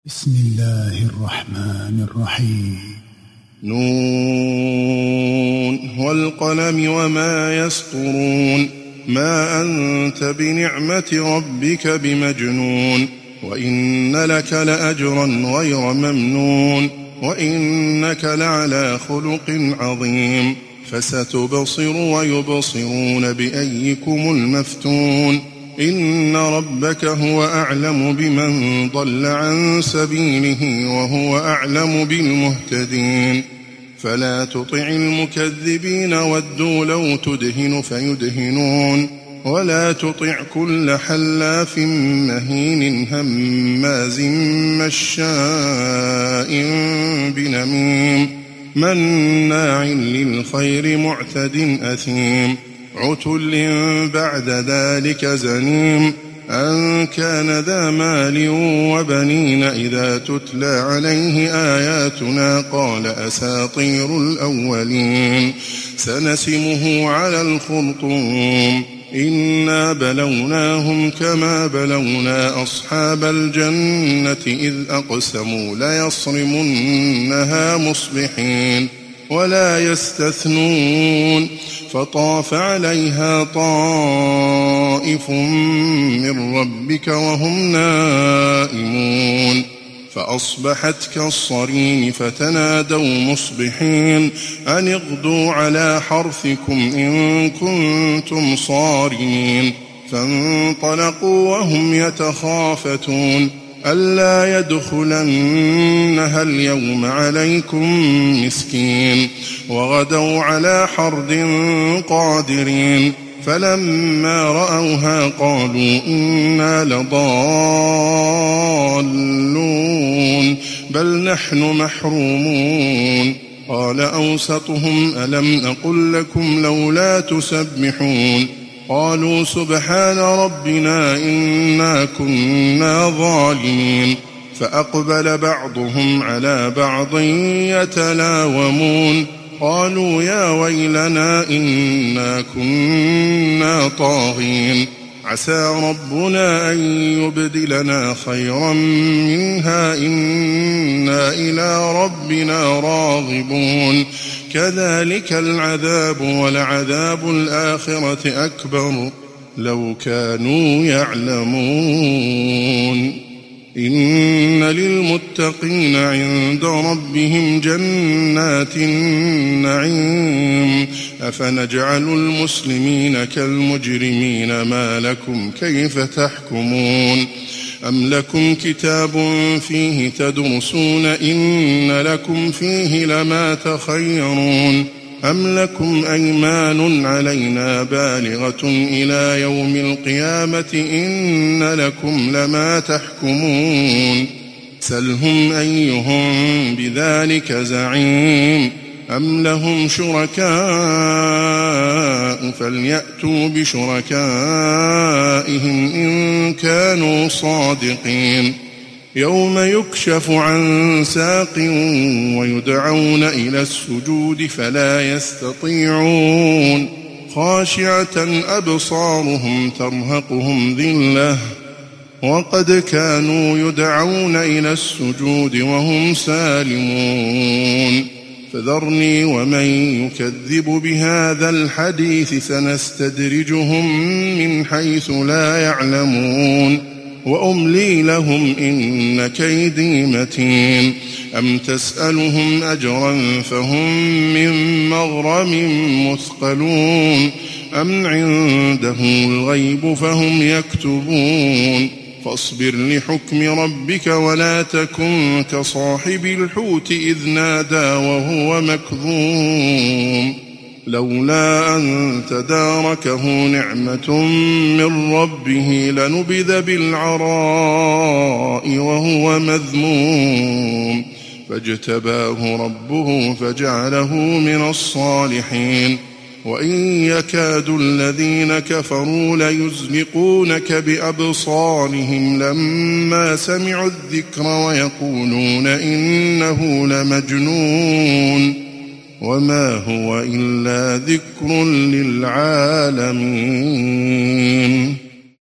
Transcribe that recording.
بسم الله الرحمن الرحيم. نون والقلم وما يسطرون ما أنت بنعمة ربك بمجنون وإن لك لأجرا غير ممنون وإنك لعلى خلق عظيم فستبصر ويبصرون بأيكم المفتون إن ربك هو أعلم بمن ضل عن سبيله وهو أعلم بالمهتدين فلا تطع المكذبين ودوا لو تدهن فيدهنون ولا تطع كل حلاف مهين هماز مشاء بنميم مناع للخير معتد أثيم عتل بعد ذلك زنيم أن كان ذا مال وبنين إذا تتلى عليه آياتنا قال أساطير الأولين سنسمه على الخرطوم إنا بلوناهم كما بلونا أصحاب الجنة إذ أقسموا ليصرمنها مصبحين ولا يستثنون فطاف عليها طائف من ربك وهم نائمون فأصبحت كالصريم فتنادوا مصبحين أن اغدوا على حرثكم إن كنتم صارمين فانطلقوا وهم يتخافتون ألا يدخلنها اليوم عليكم مسكين وغدوا على حرد قادرين فلما رأوها قالوا إنا لضالون بل نحن محرومون قال أوسطهم ألم أقل لكم لولا تسبحون قالوا سبحان ربنا إنا كنا ظالمين فأقبل بعضهم على بعض يتلاومون قالوا يا ويلنا إنا كنا طاغين عسى ربنا أن يبدلنا خيرا منها إنا إلى ربنا راغبون كذلك العذاب ولعذاب الآخرة أكبر لو كانوا يعلمون إن للمتقين عند ربهم جنات النعيم أفنجعل المسلمين كالمجرمين ما لكم كيف تحكمون أم لكم كتاب فيه تدرسون إن لكم فيه لما تخيرون أم لكم أيمان علينا بالغة إلى يوم القيامة إن لكم لما تحكمون سلهم أيهم بذلك زعيم أم لهم شركاء فليأتوا بشركائهم إن كانوا صادقين يوم يكشف عن ساق ويدعون إلى السجود فلا يستطيعون خاشعة أبصارهم ترهقهم ذلة وقد كانوا يدعون إلى السجود وهم سالمون فذرني ومن يكذب بهذا الحديث سنستدرجهم من حيث لا يعلمون وأملي لهم إن كيدي متين أم تسألهم أجرا فهم من مغرم مثقلون أم عندهم الغيب فهم يكتبون فاصبر لحكم ربك ولا تكن كصاحب الحوت إذ نادى وهو مكظوم لولا أن تداركه نعمة من ربه لنبذ بالعراء وهو مذموم فاجتباه ربه فجعله من الصالحين وإن يكاد الذين كفروا ليزلقونك بأبصارهم لما سمعوا الذكر ويقولون إنه لمجنون وما هو إلا ذكر للعالمين.